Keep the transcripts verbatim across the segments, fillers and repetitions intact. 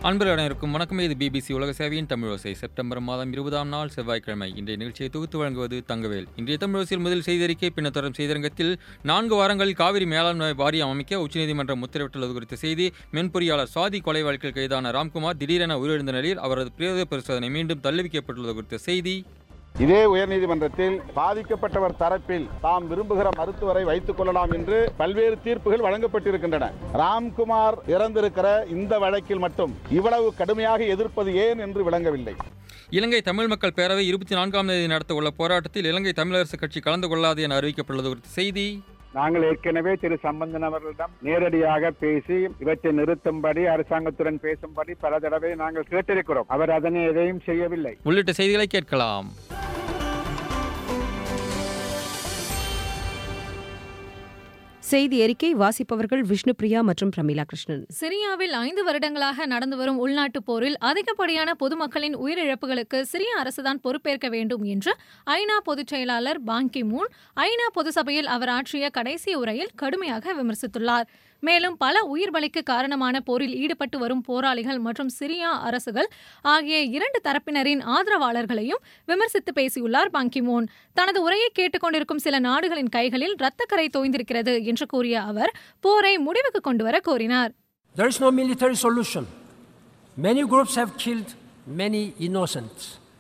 அன்பர்கள் அனைவருக்கும் வணக்கம். இது பிபிசி உலக சேவையின் தமிழோசை. செப்டம்பர் மாதம் இருபதாம் நாள் செவ்வாய்க்கிழமை. இன்றைய நிகழ்ச்சியை தொகுத்து வழங்குவது தங்கவேல். இன்றைய தமிழோசையில் முதல் செய்தியறிக்கை, பின்னர் தொடரும் செய்திரங்கத்தில் நான்கு வாரங்களில் காவிரி மேலாண்மை வாரியம் அமைக்க உச்சநீதிமன்றம் உத்தரவிட்டுள்ளது குறித்த செய்தி, மென்பொறியாளர் சுவாதி கொலை வழக்கில் கைதான ராம்குமார் திடீரென உயிரிழந்த நிலையில் அவரது பிரேத பரிசோதனை மீண்டும் தள்ளிவைக்கப்பட்டுள்ளது குறித்த செய்தி, இதே உயர்நீதிமன்றத்தில் பாதிக்கப்பட்டவர் தரப்பில் தாம் விரும்புகிற மருத்துவரை வைத்துக் கொள்ளலாம் என்று பல்வேறு தீர்ப்புகள் வழங்கப்பட்டிருக்கின்றன. ராம்குமார் இறந்திருக்கிற இந்த வழக்கில் மட்டும் இவ்வளவு கடுமையாக எதிர்ப்பது ஏன் என்று விளங்கவில்லை. இலங்கை தமிழ் மக்கள் பேரவை இருபத்தி நான்காம் தேதி நடத்த உள்ள போராட்டத்தில் இலங்கை தமிழரசு கட்சி கலந்து கொள்ளாது என அறிவிக்கப்பட்டுள்ளது குறித்த செய்தி, நாங்கள் ஏற்கனவே திரு சம்பந்தன் அவர்களிடம் நேரடியாக பேசி இவற்றை நிறுத்தும்படி அரசாங்கத்துடன் பேசும்படி பல தடவை நாங்கள் கேட்டிருக்கிறோம். அவர் அதனை எதையும் செய்யவில்லை. உள்ளிட்ட செய்திகளை கேட்கலாம். செய்தி அறிக்கை வாசிப்பவர்கள் விஷ்ணுபிரியா மற்றும் பிரமிளா கிருஷ்ணன். சிரியாவில் ஐந்து வருடங்களாக நடந்து வரும் உள்நாட்டுப் போரில் அதிகப்படியான பொதுமக்களின் உயிரிழப்புகளுக்கு சிரிய அரசுதான் பொறுப்பேற்க வேண்டும் என்று ஐநா பொதுச் செயலாளர் பான் கி மூன் ஐநா பொதுசபையில் அவர் ஆற்றிய கடைசி உரையில் கடுமையாக விமர்சித்துள்ளார். மேலும் பல உயிர் பலிக்கு காரணமான போரில் ஈடுபட்டு வரும் போராளிகள் மற்றும் சிரியா அரசுகள் ஆகிய இரண்டு தரப்பினரின் ஆதரவாளர்களையும் விமர்சித்து பேசியுள்ளார் பான் கி மூன். தனது உரையை கேட்டுக்கொண்டிருக்கும் சில நாடுகளின் கைகளில் இரத்தக்கரை தோய்ந்திருக்கிறது என்று கூறிய அவர் போரை முடிவுக்கு கொண்டுவர கோரினார். There is no military solution. Many groups have killed many innocents.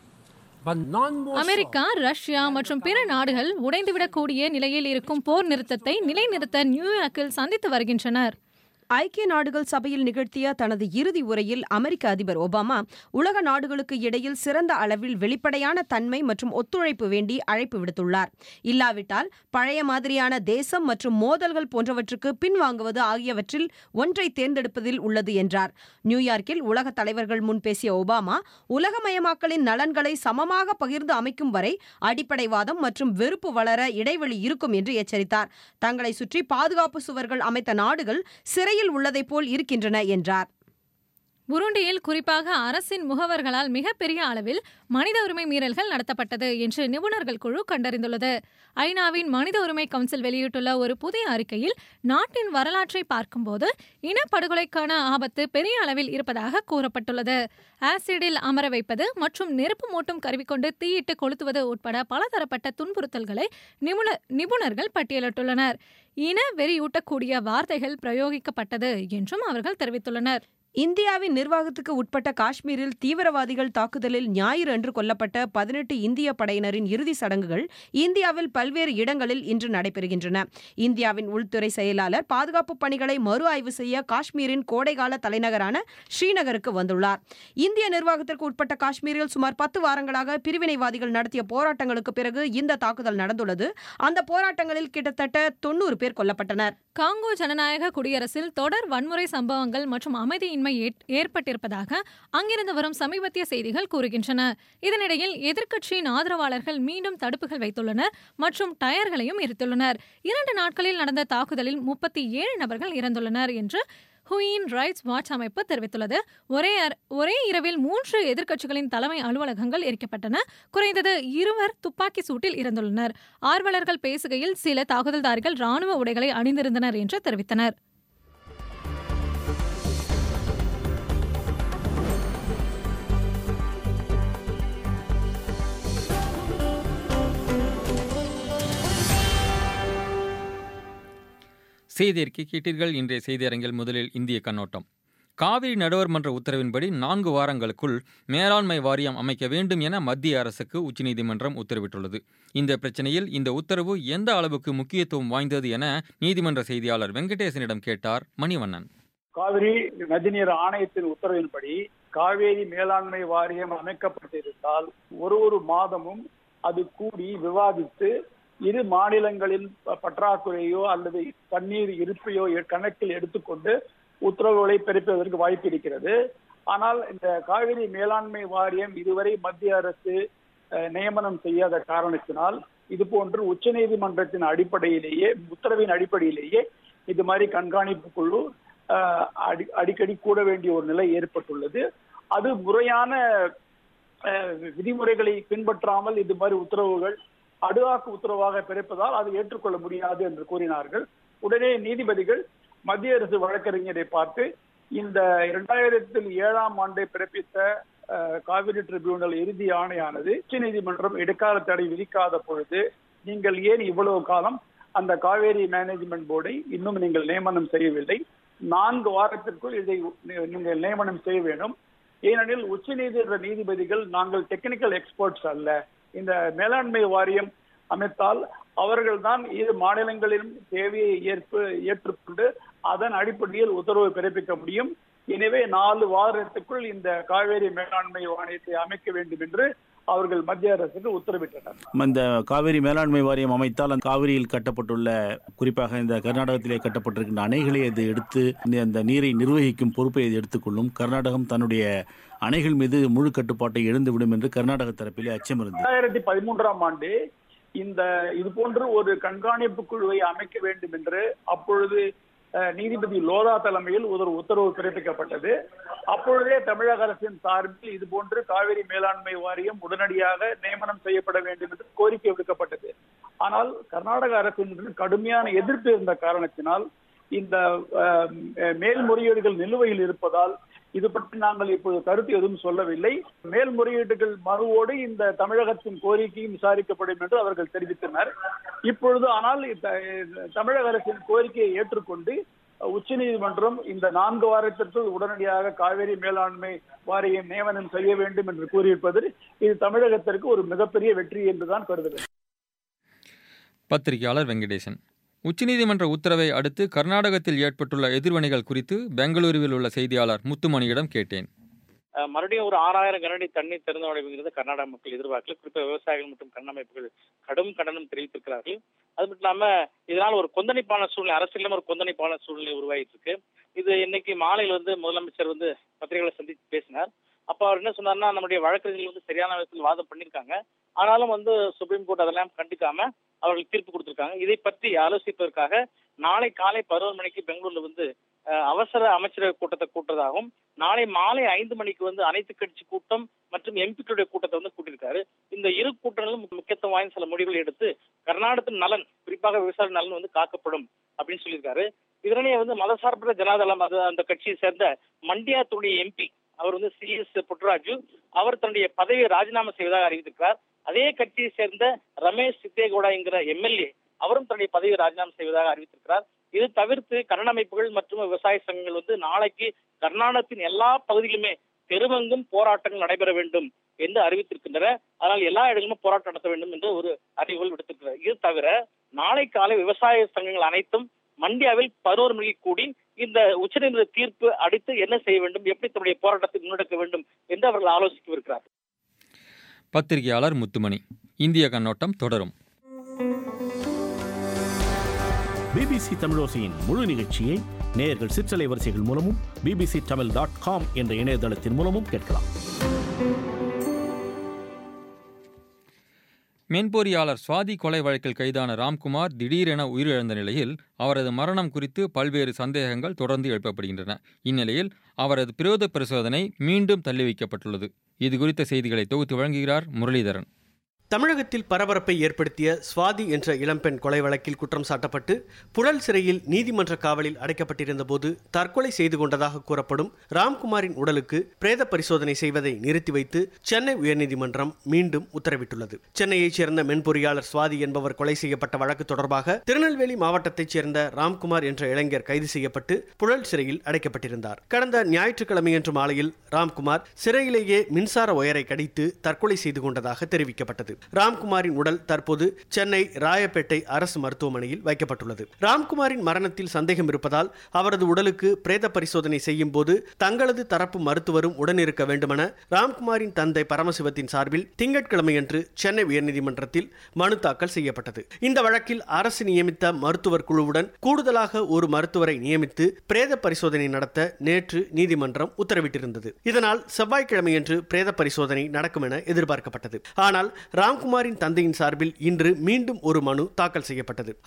America, Russia மற்றும் பிற நாடுகள் உடைந்துவிடக்கூடிய நிலையில் இருக்கும் போர் நிறுத்தத்தை நிலைநிறுத்த நியூயார்க்கில் சந்தித்து வருகின்றனர். ஐக்கிய நாடுகள் சபையில் நிகழ்த்திய தனது இறுதி உரையில் அமெரிக்க அதிபர் ஒபாமா உலக நாடுகளுக்கு இடையில் சிறந்த அளவில் வெளிப்படையான தன்மை மற்றும் ஒத்துழைப்பு வேண்டி அழைப்பு விடுத்துள்ளார். இல்லாவிட்டால் பழைய மாதிரியான தேசம் மற்றும் மோதல்கள் போன்றவற்றுக்கு பின்வாங்குவது ஆகியவற்றில் ஒன்றை தேர்ந்தெடுப்பதில் உள்ளது என்றார். நியூயார்க்கில் உலக தலைவர்கள் முன் பேசிய ஒபாமா உலகமயமாக்கலின் நலன்களை சமமாக பகிர்ந்து அமைக்கும் வரை அடிப்படைவாதம் மற்றும் வெறுப்பு வளர இடைவெளி இருக்கும் என்று எச்சரித்தார். தங்களை சுற்றி பாதுகாப்பு சுவர்கள் அமைத்த நாடுகள் சிறை உள்ளதை போல் இருக்கின்றன என்றார். புருண்டியில் குறிப்பாக அரசின் முகவர்களால் மிகப்பெரிய அளவில் மனித உரிமை மீறல்கள் நடத்தப்பட்டது என்று நிபுணர்கள் குழு கண்டறிந்துள்ளது. ஐநாவின் மனித உரிமை கவுன்சில் வெளியிட்டுள்ள ஒரு புதிய அறிக்கையில் நாட்டின் வரலாற்றை பார்க்கும்போது இனப்படுகொலைக்கான ஆபத்து பெரிய அளவில் இருப்பதாக கூறப்பட்டுள்ளது. ஆசிடில் அமர வைப்பது மற்றும் நெருப்பு மூட்டும் கருவி கொண்டு தீயிட்டு கொளுத்துவது உட்பட பலதரப்பட்ட துன்புறுத்தல்களை நிபுணர்கள் பட்டியலிட்டுள்ளனர். இன வெறியூட்டக்கூடிய வார்த்தைகள் பிரயோகிக்கப்பட்டது என்றும் அவர்கள் தெரிவித்துள்ளனர். இந்தியாவின் நிர்வாகத்துக்கு உட்பட்ட காஷ்மீரில் தீவிரவாதிகள் தாக்குதலில் ஞாயிறு அன்று கொல்லப்பட்ட பதினெட்டு இந்திய படையினரின் இறுதி சடங்குகள் இந்தியாவில் பல்வேறு இடங்களில் இன்று நடைபெறுகின்றன. இந்தியாவின் உள்துறை செயலாளர் பாதுகாப்பு பணிகளை மறு ஆய்வு செய்ய காஷ்மீரின் கோடைகால தலைநகரான ஸ்ரீநகருக்கு வந்துள்ளார். இந்திய நிர்வாகத்திற்கு உட்பட்ட காஷ்மீரில் சுமார் பத்து வாரங்களாக பிரிவினைவாதிகள் நடத்திய போராட்டங்களுக்கு பிறகு இந்த தாக்குதல் நடந்துள்ளது. அந்த போராட்டங்களில் கிட்டத்தட்ட தொன்னூறு பேர் கொல்லப்பட்டனர். காங்கோ ஜனநாயக குடியரசில் தொடர் வன்முறை சம்பவங்கள் மற்றும் அமைதியின்மை ஏற்பட்டிருப்பதாக அங்கிருந்து வரும் சமீபத்திய செய்திகள் கூறுகின்றன. இதனிடையில் எதிர்க்கட்சியின் ஆதரவாளர்கள் மீண்டும் தடுப்புகள் வைத்துள்ளனர் மற்றும் டயர்களையும் எரித்துள்ளனர். இரண்டு நாட்களில் நடந்த தாக்குதலில் முப்பத்தி ஏழு நபர்கள் இறந்துள்ளனர் என்று ஹியூமன் ரைட்ஸ் வாட்ச் அமைப்பு தெரிவித்துள்ளது. ஒரே ஒரே இரவில் மூன்று எதிர்க்கட்சிகளின் தலைமை அலுவலகங்கள் எரிக்கப்பட்டன. குறைந்தது இருவர் துப்பாக்கி சூட்டில் இறந்துள்ளனர். ஆர்வலர்கள் பேசுகையில் சில தாக்குதல்தாரிகள் ராணுவ உடைகளை அணிந்திருந்தனர் என்று தெரிவித்தனர். செய்தி அறிக்கை கேட்டீர்கள். இன்றைய செய்தி அரங்கில் முதலில் இந்திய கண்ணோட்டம். காவிரி நடுவர் மன்ற உத்தரவின்படி நான்கு வாரங்களுக்குள் மேலாண்மை வாரியம் அமைக்க வேண்டும் என மத்திய அரசுக்கு உச்சநீதிமன்றம் உத்தரவிட்டுள்ளது. இந்த பிரச்சனையில் இந்த உத்தரவு எந்த அளவுக்கு முக்கியத்துவம் வாய்ந்தது என நீதிமன்ற செய்தியாளர் வெங்கடேசனிடம் கேட்டார் மணிவண்ணன். காவிரி நதிநீர் ஆணையத்தின் உத்தரவின்படி காவேரி மேலாண்மை வாரியம் அமைக்கப்பட்டிருந்தால் ஒரு ஒரு மாதமும் அது கூடி விவாதித்து இரு மாநிலங்களின் பற்றாக்குறையோ அல்லது தண்ணீர் இருப்பையோ கணக்கில் எடுத்துக்கொண்டு உத்தரவுகளை பிறப்பிப்பதற்கு வாய்ப்பு இருக்கிறது. ஆனால் இந்த காவிரி மேலாண்மை வாரியம் இதுவரை மத்திய அரசு நியமனம் செய்யாத காரணத்தினால் இது போன்று உச்ச நீதிமன்றத்தின் அடிப்படையிலேயே உத்தரவின் அடிப்படையிலேயே இது மாதிரி கண்காணிப்பு குழு அடிக்கடி கூட வேண்டிய ஒரு நிலை ஏற்பட்டுள்ளது. அது முறையான விதிமுறைகளை பின்பற்றாமல் இது மாதிரி உத்தரவுகள் அடுவாக்கு உத்தரவாக பிறப்பதால் அதை ஏற்றுக்கொள்ள முடியாது என்று கூறினார்கள். உடனே நீதிபதிகள் மத்திய அரசு வழக்கறிஞரை பார்த்து இந்த இரண்டாயிரத்தில் ஏழாம் ஆண்டை பிறப்பித்த காவிரி ட்ரிபியூனல் இறுதி ஆணையானது உச்ச நீதிமன்றம் இடைக்கால தடை விதிக்காத பொழுது நீங்கள் ஏன் இவ்வளவு காலம் அந்த காவேரி மேனேஜ்மெண்ட் போர்டை இன்னும் நீங்கள் நியமனம் செய்யவில்லை? நான்கு வாரத்திற்குள் இதை நீங்கள் நியமனம் செய்ய வேண்டும். ஏனெனில் உச்ச நீதிமன்ற நீதிபதிகள் நாங்கள் டெக்னிக்கல் எக்ஸ்பர்ட்ஸ் அல்ல. இந்த மேலாண்மை வாரியம் அமைத்தால் அவர்கள் தான் இரு மாநிலங்களிலும் தேவையை ஏற்பு ஏற்றுக்கொண்டு அதன் அடிப்படையில் உத்தரவு பிறப்பிக்க முடியும். எனவே நாலு வாரத்துக்குள் இந்த காவேரி மேலாண்மை வாரியத்தை அமைக்க வேண்டும் என்று அவர்கள் மத்திய அரசுக்கு உத்தரவிட்டனர். இந்த காவிரி மேலாண்மை வாரியம் அமைத்தால் அந்த காவிரியில் கட்டப்பட்டுள்ள, குறிப்பாக இந்த கர்நாடகத்திலே கட்டப்பட்டிருக்கின்ற அணைகளை இது எடுத்து அந்த நீரை நிர்வகிக்கும் பொறுப்பை இது எடுத்துக்கொள்ளும். கர்நாடகம் தன்னுடைய அணைகள் மீது முழு கட்டுப்பாட்டை இழந்துவிடும் என்று கர்நாடக தரப்பிலே அச்சம் இருந்தது. இரண்டாயிரத்தி பதிமூன்றாம் ஆண்டு இந்த இது போன்று ஒரு கண்காணிப்பு குழுவை அமைக்க வேண்டும் என்று அப்பொழுது நீதிபதி லோதா தலைமையில் ஒரு உத்தரவு பிறப்பிக்கப்பட்டது. அப்பொழுதே தமிழக அரசின் சார்பில் இது போன்று காவிரி மேலாண்மை வாரியம் உடனடியாக நியமனம் செய்யப்பட வேண்டும் என்று கோரிக்கை விடுக்கப்பட்டது. ஆனால் கர்நாடக அரசின் கடுமையான எதிர்ப்பு இருந்த காரணத்தினால் இந்த மேல்முறையீடுகள் நிலுவையில் இருப்பதால் இது பற்றி நாங்கள் இப்போது கருத்து எதுவும் சொல்லவில்லை. மேல்முறையீடுகள் மறுவோடு இந்த தமிழகத்தின் கோரிக்கையும் விசாரிக்கப்படும் என்று அவர்கள் தெரிவித்தனர். இப்பொழுது ஆனால் தமிழக அரசின் கோரிக்கையை ஏற்றுக்கொண்டு உச்ச நீதிமன்றம் இந்த நான்கு வாரத்திற்குள் உடனடியாக காவிரி மேலாண்மை வாரியம் நியமனம் செய்ய வேண்டும் என்று கூறியிருப்பது இது தமிழகத்திற்கு ஒரு மிகப்பெரிய வெற்றி என்றுதான் கருதுகிறேன். பத்திரிகையாளர் வெங்கடேசன். உச்சநீதிமன்ற உத்தரவை அடுத்து கர்நாடகத்தில் ஏற்பட்டுள்ள எதிர்வினைகள் குறித்து பெங்களூருவில் உள்ள செய்தியாளர் முத்துமணியிடம் கேட்டேன். மறுபடியும் ஒரு ஆறாயிரம் கனஅடி தண்ணீர் திறந்து விடுகிறது கர்நாடக மக்கள் எதிர்பார்க்கல. குறிப்பாக விவசாயிகள் மற்றும் கண்ணமைப்புகள் கடும் கண்டனம் தெரிவித்திருக்கிறார்கள். அது மட்டும் இல்லாம இதனால் ஒரு கொந்தளிப்பான சூழ்நிலை, அரசியலும் ஒரு கொந்தளிப்பான சூழ்நிலை உருவாகிட்டு இருக்கு. இது இன்னைக்கு மாலையில் வந்து முதலமைச்சர் வந்து பத்திரிகைகளை சந்தித்து பேசினார். அப்ப அவர் என்ன சொன்னார்னா, நம்முடைய வழக்கறிஞர்கள் வந்து சரியான விதத்தில் வாதம் பண்ணியிருக்காங்க, ஆனாலும் வந்து சுப்ரீம் கோர்ட் அதெல்லாம் கண்டிக்காம அவர்கள் தீர்ப்பு கொடுத்திருக்காங்க. இதை பற்றி ஆலோசிப்பதற்காக நாளை காலை பதினோரு மணிக்கு பெங்களூர்ல வந்து அவசர அமைச்சரவை கூட்டத்தை கூட்டுறதாகவும், நாளை மாலை ஐந்து மணிக்கு வந்து அனைத்து கட்சி கூட்டம் மற்றும் எம்பிக்களுடைய கூட்டத்தை வந்து கூட்டியிருக்காரு. இந்த இரு கூட்டங்களும் முக்கியத்துவம் வாய்ந்த சில முடிவுகள் எடுத்து கர்நாடகத்தின் நலன், குறிப்பாக விவசாய நலன் வந்து காக்கப்படும் அப்படின்னு சொல்லியிருக்காரு. இதனையே வந்து மதசார்பற்ற ஜனதாதளம் அது அந்த கட்சியை சேர்ந்த மண்டியாத்துடைய எம்பி அவர் வந்து சி எஸ் புட்டராஜு அவர் தன்னுடைய பதவியை ராஜினாமா செய்வதாக அறிவித்திருக்கிறார். அதே கட்சியை சேர்ந்த ரமேஷ் சித்தேகவுடா என்கிற எம்எல்ஏ அவரும் தன்னுடைய பதவியை ராஜினாமா செய்வதாக அறிவித்திருக்கிறார். இது தவிர்த்து கன்னட அமைப்புகள் மற்றும் விவசாய சங்கங்கள் வந்து நாளைக்கு கர்நாடகத்தின் எல்லா பகுதியிலுமே தெருவெங்கும் போராட்டங்கள் நடைபெற வேண்டும் என்று அறிவித்திருக்கின்றன. அதனால் எல்லா இடங்களிலும் போராட்டம் நடத்த வேண்டும் என்று ஒரு அறிவுகள் விடுத்திருக்கிறார். இது தவிர நாளை காலை விவசாய சங்கங்கள் அனைத்தும் மண்டியாவில் பதினோரு மணிக்கு கூடி இந்த உச்சநீதிமன்ற தீர்ப்பு அடித்து என்ன செய்ய வேண்டும், எப்படி தன்னுடைய போராட்டத்தை முன்னெடுக்க வேண்டும் என்று அவர்கள் ஆலோசிக்கவிருக்கிறார். பத்திரிகையாளர் முத்துமணி. இந்திய கண்ணோட்டம் தொடரும். பிபிசி தமிழோசையின் முழு நிகழ்ச்சியை நேயர்கள் சிற்றலை வரிசைகள் மூலமும் பிபிசி தமிழ் டாட் காம் என்ற இணையதளத்தின் மூலமும் கேட்கலாம். மென்பொறியாளர் சுவாதி கொலை வழக்கில் கைதான ராம்குமார் திடீரென உயிரிழந்த நிலையில் அவரது மரணம் குறித்து பல்வேறு சந்தேகங்கள் தொடர்ந்து எழுப்பப்படுகின்றன. இந்நிலையில் அவரது பிரேத பரிசோதனை மீண்டும் தள்ளி வைக்கப்பட்டுள்ளது. இது குறித்த செய்திகளை தொகுத்து வழங்குகிறார் முரளிதரன். தமிழகத்தில் பரபரப்பை ஏற்படுத்திய சுவாதி என்ற இளம்பெண் கொலை வழக்கில் குற்றம் சாட்டப்பட்டு புழல் சிறையில் நீதிமன்ற காவலில் அடைக்கப்பட்டிருந்த போது தற்கொலை செய்து கொண்டதாக கூறப்படும் ராம்குமாரின் உடலுக்கு பிரேத பரிசோதனை செய்வதை நிறுத்தி வைத்து சென்னை உயர்நீதிமன்றம் மீண்டும் உத்தரவிட்டுள்ளது. சென்னையைச் சேர்ந்த மென்பொறியாளர் சுவாதி என்பவர் கொலை செய்யப்பட்ட வழக்கு தொடர்பாக திருநெல்வேலி மாவட்டத்தைச் சேர்ந்த ராம்குமார் என்ற இளைஞர் கைது செய்யப்பட்டு புழல் சிறையில் அடைக்கப்பட்டிருந்தார். கடந்த ஞாயிற்றுக்கிழமையன்று மாலையில் ராம்குமார் சிறையிலேயே மின்சார ஒயரை கடித்து தற்கொலை செய்து கொண்டதாக தெரிவிக்கப்பட்டது. ராம்குமாரின் உடல் தற்போது சென்னை ராயப்பேட்டை அரசு மருத்துவமனையில் வைக்கப்பட்டுள்ளது. ராம்குமாரின் மரணத்தில் சந்தேகம் இருப்பதால் அவரது உடலுக்கு பிரேத பரிசோதனை செய்யும் போது தங்களது தரப்பு மருத்துவரும் உடனிருக்க வேண்டுமென ராம்குமாரின் தந்தை பரமசிவத்தின் சார்பில் திங்கட்கிழமையன்று சென்னை உயர்நீதிமன்றத்தில் மனு தாக்கல் செய்யப்பட்டது. இந்த வழக்கில் அரசு நியமித்த மருத்துவர் குழுவுடன் கூடுதலாக ஒரு மருத்துவரை நியமித்து பிரேத பரிசோதனை நடத்த நேற்று நீதிமன்றம் உத்தரவிட்டிருந்தது. இதனால் செவ்வாய்க்கிழமையன்று பிரேத பரிசோதனை நடக்கும் என எதிர்பார்க்கப்பட்டது. ஆனால் ராம்குமாரின் தந்தையின் சார்பில் இன்று மீண்டும் ஒரு மனு தாக்கல் செய்யப்பட்டது. அதில்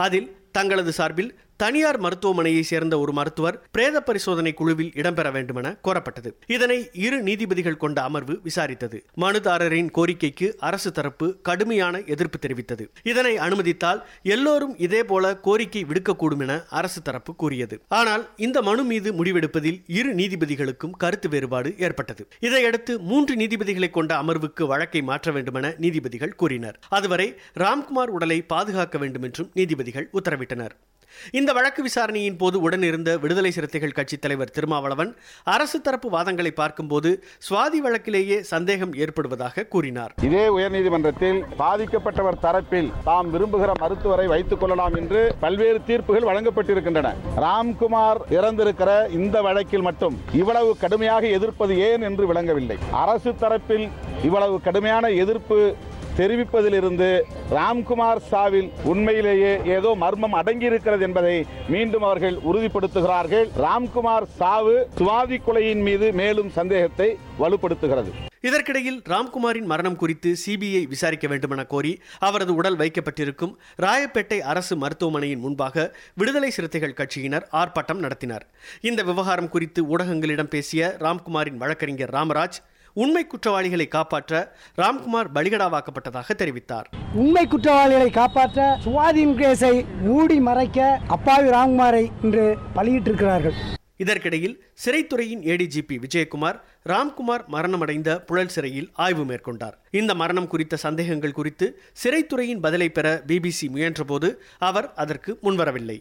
தங்களது சார்பில் தனியார் மருத்துவமனையை சேர்ந்த ஒரு மருத்துவர் பிரேத பரிசோதனை குழுவில் இடம்பெற வேண்டுமென கோரப்பட்டது. இதனை இரு நீதிபதிகள் கொண்ட அமர்வு விசாரித்தது. மனுதாரரின் கோரிக்கைக்கு அரசு தரப்பு கடுமையான எதிர்ப்பு தெரிவித்தது. இதனை அனுமதித்தால் எல்லோரும் இதேபோல கோரிக்கை விடுக்கக்கூடும் என அரசு தரப்பு கூறியது. ஆனால் இந்த மனு மீது முடிவெடுப்பதில் இரு நீதிபதிகளுக்கும் கருத்து வேறுபாடு ஏற்பட்டது. இதையடுத்து மூன்று நீதிபதிகளை கொண்ட அமர்வுக்கு வழக்கை மாற்ற வேண்டுமென நீதிபதிகள் கூறினர். அதுவரை ராம்குமார் உடலை பாதுகாக்க வேண்டும் என்றும் நீதிபதிகள் உத்தரவிட்டனர். இந்த வழக்கு விசாரணையின் போது உடனிருந்த விடுதலை சிறுத்தைகள் கட்சித் தலைவர் திருமாவளவன் அரசு தரப்பு வாதங்களை பார்க்கும்போது சுவாதி வழக்கிலேயே சந்தேகம் ஏற்படுவதாக கூறினார். இதே உயர்நீதிமன்றத்தில் பாதிக்கப்பட்டவர் தரப்பில் தாம் விரும்புகிற மருத்துவரை வைத்துக் கொள்ளலாம் என்று பல்வேறு தீர்ப்புகள் வழங்கப்பட்டிருக்கின்றன. ராம்குமார் இறந்திருக்கிற இந்த வழக்கில் மட்டும் இவ்வளவு கடுமையாக எதிர்ப்பது ஏன் என்று விளங்கவில்லை. அரசு தரப்பில் இவ்வளவு கடுமையான எதிர்ப்பு தெரிவிப்பதிலிருந்து ராம்குமார் சாவில் உண்மையிலேயே ஏதோ மர்மம் அடங்கியிருக்கிறது என்பதை மீண்டும் அவர்கள் உறுதிப்படுத்துகிறார்கள். ராம்குமார் சாவு சுவாதி கொலையின் மீது மேலும் சந்தேகத்தை வலுப்படுத்துகிறது. இதற்கிடையில் ராம்குமாரின் மரணம் குறித்து சிபிஐ விசாரிக்க வேண்டுமென கோரி அவரது உடல் வைக்கப்பட்டிருக்கும் ராயப்பேட்டை அரசு மருத்துவமனையின் முன்பாக விடுதலை சிறுத்தைகள் கட்சியினர் ஆர்ப்பாட்டம் நடத்தினர். இந்த விவகாரம் குறித்து ஊடகங்களிடம் பேசிய ராம்குமாரின் வழக்கறிஞர் ராமராஜ் உண்மை குற்றவாளிகளை காப்பாற்ற ராம்குமார் பலிகடாவாக்கப்பட்டதாக தெரிவித்தார். உண்மை குற்றவாளிகளை காப்பாற்ற சுவாதியின் கேஸை மூடி மறைக்க அப்பாவி ராம்குமாரை இன்று பலியிட்டிருக்கிறார்கள். இதற்கிடையில் சிறைத்துறையின் ஏடிஜிபி விஜயகுமார் ராம்குமார் மரணமடைந்த புழல் சிறையில் ஆய்வு மேற்கொண்டார். இந்த மரணம் குறித்த சந்தேகங்கள் குறித்து சிறைத்துறையின் பதிலை பெற பிபிசி முயன்றபோது அவர் அதற்கு முன்வரவில்லை.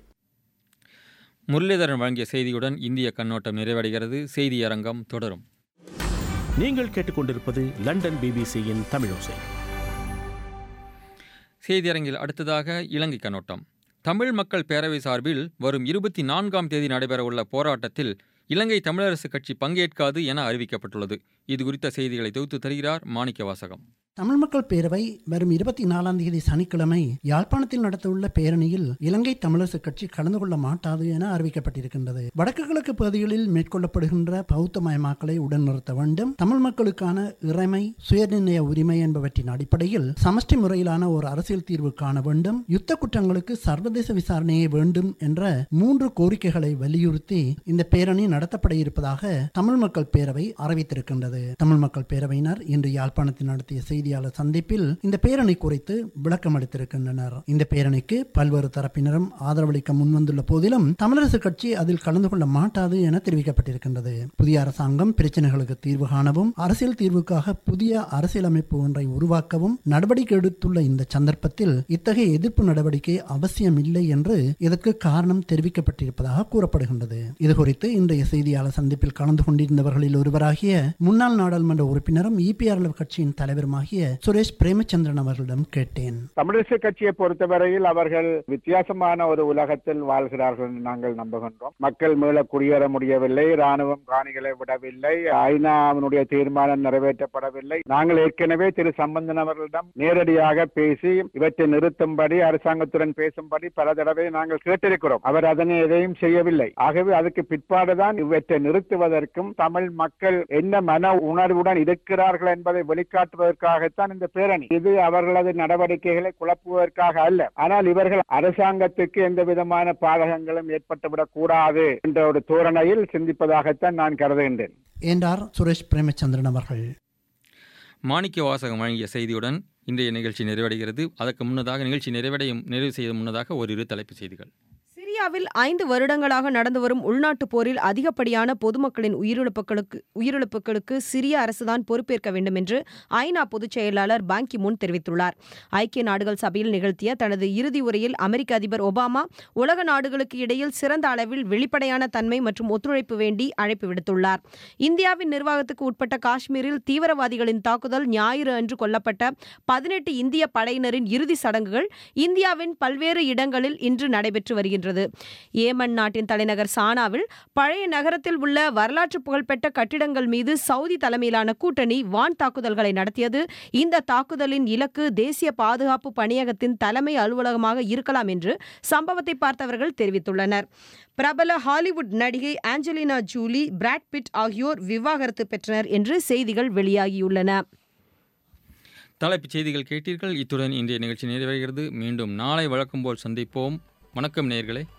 முரளிதரன் வழங்கிய செய்தியுடன் இந்திய கண்ணோட்டம் நிறைவடைகிறது. செய்தி அரங்கம் தொடரும். நீங்கள் கேட்டுக்கொண்டிருப்பது லண்டன் பிபிசியின் தமிழோசை. செய்தியரங்கில் அடுத்ததாக இலங்கை கண்ணோட்டம். தமிழ் மக்கள் பேரவை சார்பில் வரும் இருபத்தி நான்காம் தேதி நடைபெறவுள்ள போராட்டத்தில் இலங்கை தமிழரசு கட்சி பங்கேற்காது என அறிவிக்கப்பட்டுள்ளது. இது குறித்த செய்திகளை தொகுத்து தருகிறார் மாணிக்க வாசகம். தமிழ் மக்கள் பேரவை வரும் இருபத்தி நாலாம் தேதி சனிக்கிழமை யாழ்ப்பாணத்தில் நடத்தவுள்ள பேரணியில் இலங்கை தமிழரசு கட்சி கலந்து கொள்ள மாட்டாது என அறிவிக்கப்பட்டிருக்கின்றது. வடக்கு கிழக்கு பகுதிகளில் மேற்கொள்ளப்படுகின்ற பௌத்த மயமாக்கலை உடன் நிறுத்த வேண்டும், தமிழ் மக்களுக்கான இறைமை சுயநிர்ணய உரிமை என்பவற்றின் அடிப்படையில் சமஷ்டி முறையிலான ஒரு அரசியல் தீர்வு காண வேண்டும், யுத்த குற்றங்களுக்கு சர்வதேச விசாரணையை வேண்டும் என்ற மூன்று கோரிக்கைகளை வலியுறுத்தி இந்த பேரணி நடத்தப்பட இருப்பதாக தமிழ் மக்கள் பேரவை அறிவித்திருக்கின்றது. தமிழ் மக்கள் பேரவையினர் இன்று யாழ்ப்பாணத்தில் நடத்திய செய்தி சந்திப்பில் இந்த பேரணி குறித்து விளக்கம் அளித்திருக்கின்றனர். இந்த பேரணிக்கு பல்வேறு தரப்பினரும் ஆதரவளிக்க முன்வந்துள்ள போதிலும் தமிழரசு கட்சி அதில் கலந்து கொள்ள மாட்டாது என தெரிவிக்கப்பட்டிருக்கின்றது. புதிய அரசாங்கம் பிரச்சனைகளுக்கு தீர்வு காணவும் அரசியல் தீர்வுக்காக புதிய அரசியலமைப்பு ஒன்றை உருவாக்கவும் நடவடிக்கை எடுத்துள்ள இந்த சந்தர்ப்பத்தில் இத்தகைய எதிர்ப்பு நடவடிக்கை அவசியம் இல்லை என்று இதற்கு காரணம் தெரிவிக்கப்பட்டிருப்பதாக கூறப்படுகின்றது. இதுகுறித்து இன்றைய செய்தியாளர் சந்திப்பில் கலந்து கொண்டிருந்தவர்களில் ஒருவராகிய முன்னாள் நாடாளுமன்ற உறுப்பினரும் இபிஆர்எல் கட்சியின் தலைவருமாகிய சுரேஷ் பிரேமச்சந்திரன் அவர்களிடம் கேட்டேன். தமிழரசு கட்சியை பொறுத்தவரையில் அவர்கள் வித்தியாசமான ஒரு உலகத்தில் வாழ்கிறார்கள் என்று நாங்கள் நம்புகின்றோம். மக்கள் மேல குடியேற முடியவில்லை, ராணுவம் காணிகளை விடவில்லை, ஐநாவினுடைய தீர்மானம் நிறைவேற்றப்படவில்லை. நாங்கள் ஏற்கனவே திரு சம்பந்தன் அவர்களிடம் நேரடியாக பேசி இவற்றை நிறுத்தும்படி அரசாங்கத்துடன் பேசும்படி பல தடவை நாங்கள் கேட்டிருக்கிறோம். அவர் அதனை எதையும் செய்யவில்லை. ஆகவே அதுக்கு பிற்பாடுதான் இவற்றை நிறுத்துவதற்கும் தமிழ் மக்கள் என்ன மன உணர்வுடன் இருக்கிறார்கள் என்பதை வெளிக்காட்டுவதற்காக இந்த பேரணி. இது அவர்களது நடவடிக்கைகளை குழப்புவதற்காக அல்ல. ஆனால் இவர்கள் அரசாங்கத்துக்கு எந்த விதமான பாதகங்களும் ஏற்பட்டுவிடக் கூடாது என்ற ஒரு தோரணையில் சிந்திப்பதாகத்தான் நான் கருதுகின்றேன் என்றார் சுரேஷ் பிரேமச்சந்திரன் அவர்கள். மாணிக்க வாசகம் வழங்கிய செய்தியுடன் இன்றைய நிகழ்ச்சி நிறைவடைகிறது. அதற்கு முன்னதாக நிகழ்ச்சி நிறைவடையும் நிறைவு செய்ய முன்னதாக ஓரிரு தலைப்பு செய்திகள். சிரியாவில் ஐந்து வருடங்களாக நடந்து வரும் உள்நாட்டு போரில் அதிகப்படியான பொதுமக்களின் உயிரிழப்புகளுக்கு உயிரிழப்புகளுக்கு சிரிய அரசுதான் பொறுப்பேற்க வேண்டும் என்று ஐநா பொதுச் செயலாளர் பான் கி மூன் தெரிவித்துள்ளார். ஐக்கிய நாடுகள் சபையில் நிகழ்த்திய தனது இறுதி உரையில் அமெரிக்க அதிபர் ஒபாமா உலக நாடுகளுக்கு இடையில் சிறந்த அளவில் வெளிப்படையான தன்மை மற்றும் ஒத்துழைப்பு வேண்டி அழைப்பு விடுத்துள்ளார். இந்தியாவின் நிர்வாகத்துக்கு உட்பட்ட காஷ்மீரில் தீவிரவாதிகளின் தாக்குதல் ஞாயிறு அன்று கொல்லப்பட்ட பதினெட்டு இந்திய படையினரின் இறுதி சடங்குகள் இந்தியாவின் பல்வேறு இடங்களில் இன்று நடைபெற்று வருகின்றது. ஏமன் நாட்டின் தலைநகர் சானாவில் பழைய நகரத்தில் உள்ள வரலாற்று புகழ்பெற்ற கட்டிடங்கள் மீது சவுதி தலைமையிலான கூட்டணி வான் தாக்குதல்களை நடத்தியது. இந்த தாக்குதலின் இலக்கு தேசிய பாதுகாப்பு பணியகத்தின் தலைமை அலுவலகமாக இருக்கலாம் என்று சம்பவத்தை பார்த்தவர்கள் தெரிவித்துள்ளனர். பிரபல ஹாலிவுட் நடிகை ஆஞ்சலினா ஜூலி, பிராட் பிட் ஆகியோர் விவாகரத்து பெற்றனர் என்று செய்திகள் வெளியாகியுள்ளன. தலைப்புச் செய்திகள் கேட்டீர்கள். இத்துடன் இன்றைய நிகழ்ச்சி நிறைவடைகிறது. மீண்டும் நாளை வழக்கம் போல் சந்திப்போம். வணக்கம் நேயர்களே.